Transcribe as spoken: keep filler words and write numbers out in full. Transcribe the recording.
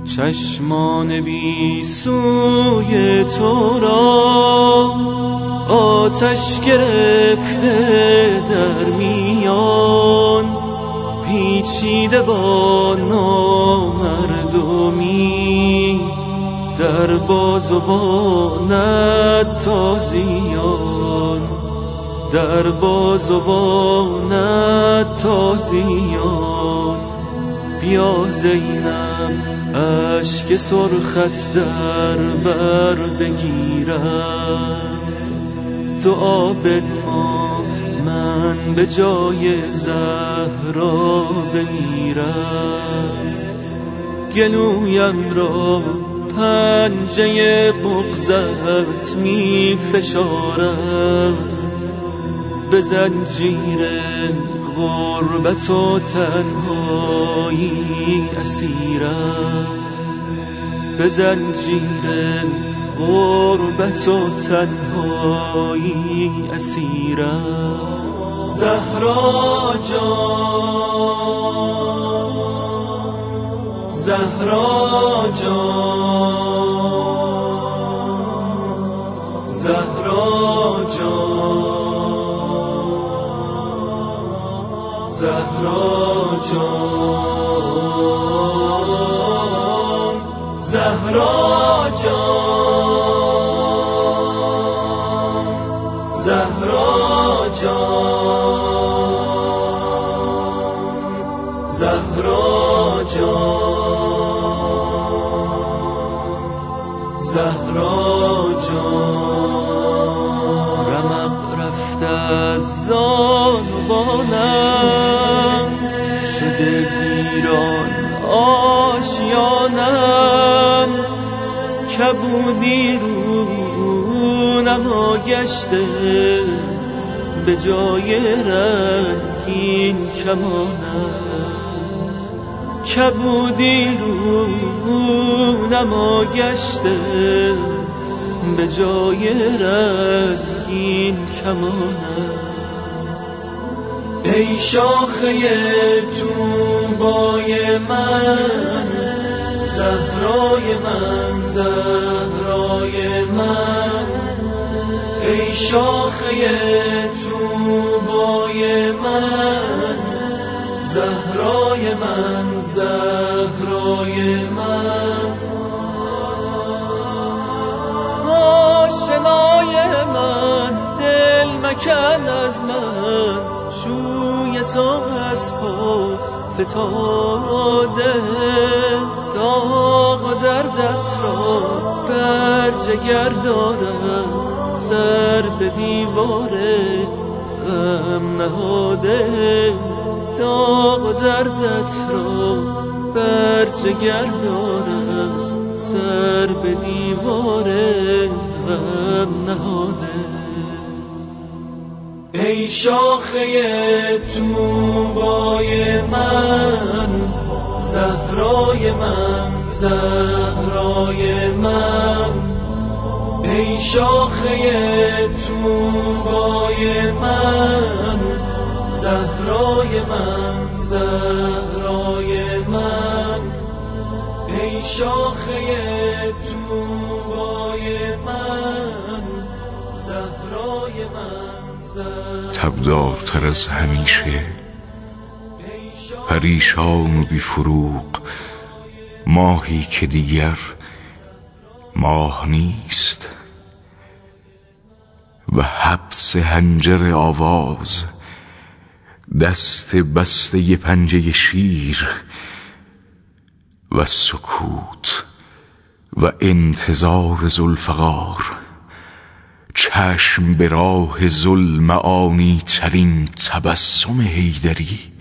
چشمان بی سوی تو را آتش گرفته در میان، پیچیده با نامردمی در بازوانت تازیان، در بازوانت تازیان. بیا زینم اشک سرخت در بر بگیرم، دعا بنما من به جای زهرا بمیرم. گلویم را پنجه بغضت می فشارد، به زنجیر غربت و تنهایی اسیرم، به زنجیر غربت و تنهایی اسیرم. زهرا جان، زهرا جان، زهرا جان، زهرا جان، زهرا جان، زهرا جان، زهرا جان، زهرا جان. رمق رفته از زانوانم، شده ویران آشیانم، کبودی رو نما گشته به جای رنگین کمانم، کبودی رو نما گشته به جای رنگین کمانم. ای شاخه توبای من، زهرای من، زهرای من. ای شاخه توبای من، زهرای من، زهرای من. آشنای من، دل مکن از من، شوی تو از پا فتاده، داغ و دردت را بر جگر دارم، سر به دیوار غم نهاده، داغ و دردت را بر جگر دارم، سر به دیوار غم نهاده. ای شاخه توبای من، زهرای من، زهرای من. ای شاخه توبای من، زهرای من، زهرای من. ای شاخه توبای من، زهرای من. تبدارتر از همیشه، پریشان و بی فروغ، ماهی که دیگر ماه نیست، و حبس حنجر آواز، دست بسته پنجه شیر، و سکوت و انتظار ذوالفقار، چشم به راه ظلم آنی ترین تبسم حیدری.